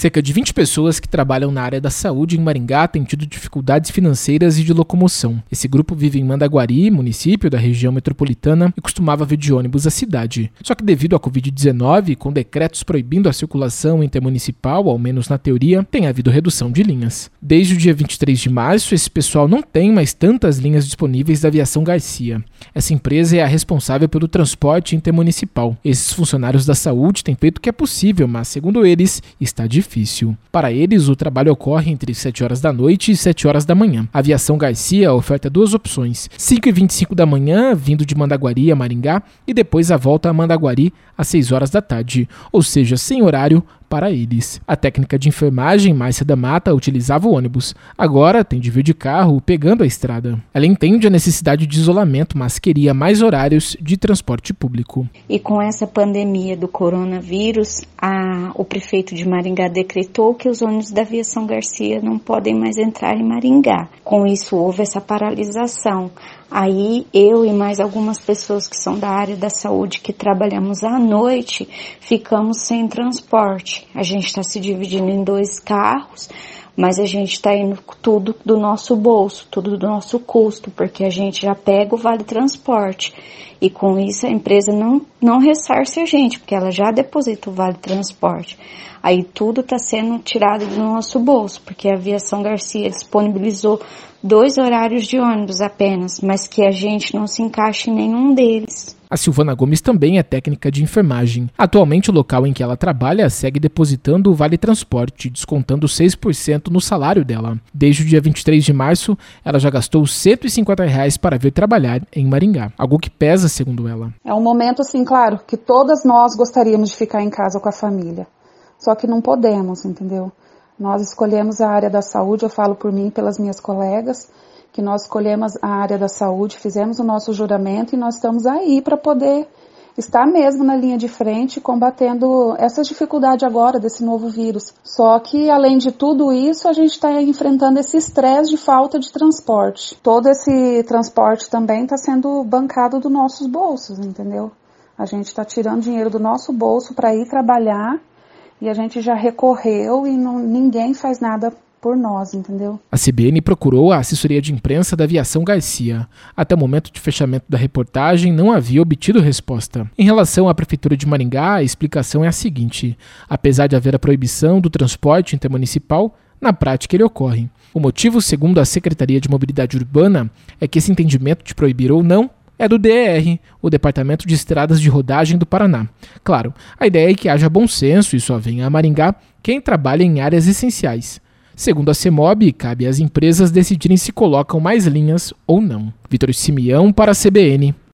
Cerca de 20 pessoas que trabalham na área da saúde em Maringá têm tido dificuldades financeiras e de locomoção. Esse grupo vive em Mandaguari, município da região metropolitana, e costumava vir de ônibus à cidade. Só que devido à Covid-19, com decretos proibindo a circulação intermunicipal, ao menos na teoria, tem havido redução de linhas. Desde o dia 23 de março, esse pessoal não tem mais tantas linhas disponíveis da Aviação Garcia. Essa empresa é a responsável pelo transporte intermunicipal. Esses funcionários da saúde têm feito o que é possível, mas, segundo eles, está difícil. Para eles, o trabalho ocorre entre 7 horas da noite e 7 horas da manhã. A Aviação Garcia oferta duas opções: 5h25 da manhã, vindo de Mandaguari a Maringá, e depois a volta a Mandaguari às 6 horas da tarde, ou seja, sem horário para eles. A técnica de enfermagem, Márcia da Mata, utilizava o ônibus. Agora tem de vir de carro, pegando a estrada. Ela entende a necessidade de isolamento, mas queria mais horários de transporte público. E com essa pandemia do coronavírus, o prefeito de Maringá decretou que os ônibus da Aviação Garcia não podem mais entrar em Maringá. Com isso, houve essa paralisação. Aí, eu e mais algumas pessoas que são da área da saúde, que trabalhamos à noite, ficamos sem transporte. A gente está se dividindo em 2 carros, mas a gente está indo tudo do nosso bolso, tudo do nosso custo, porque a gente já pega o vale transporte. E com isso a empresa não ressarce a gente, porque ela já deposita o vale transporte. Aí tudo está sendo tirado do nosso bolso, porque a Aviação Garcia disponibilizou 2 horários de ônibus apenas, mas que a gente não se encaixa em nenhum deles. A Silvana Gomes também é técnica de enfermagem. Atualmente, o local em que ela trabalha segue depositando o Vale Transporte, descontando 6% no salário dela. Desde o dia 23 de março, ela já gastou R$ 150 para vir trabalhar em Maringá, algo que pesa, segundo ela. É um momento, assim, claro, que todas nós gostaríamos de ficar em casa com a família, só que não podemos, entendeu? Nós escolhemos a área da saúde, eu falo por mim e pelas minhas colegas, que nós escolhemos a área da saúde, fizemos o nosso juramento e nós estamos aí para poder estar mesmo na linha de frente, combatendo essa dificuldade agora desse novo vírus. Só que, além de tudo isso, a gente está enfrentando esse estresse de falta de transporte. Todo esse transporte também está sendo bancado dos nossos bolsos, entendeu? A gente está tirando dinheiro do nosso bolso para ir trabalhar e a gente já recorreu e ninguém faz nada por nós, entendeu? A CBN procurou a assessoria de imprensa da Aviação Garcia. Até o momento de fechamento da reportagem, não havia obtido resposta. Em relação à Prefeitura de Maringá, a explicação é a seguinte: apesar de haver a proibição do transporte intermunicipal, na prática ele ocorre. O motivo, segundo a Secretaria de Mobilidade Urbana, é que esse entendimento de proibir ou não é do DER, o Departamento de Estradas de Rodagem do Paraná. Claro, a ideia é que haja bom senso e só venha a Maringá quem trabalha em áreas essenciais. Segundo a CEMOB, cabe às empresas decidirem se colocam mais linhas ou não. Vitor Simeão para a CBN.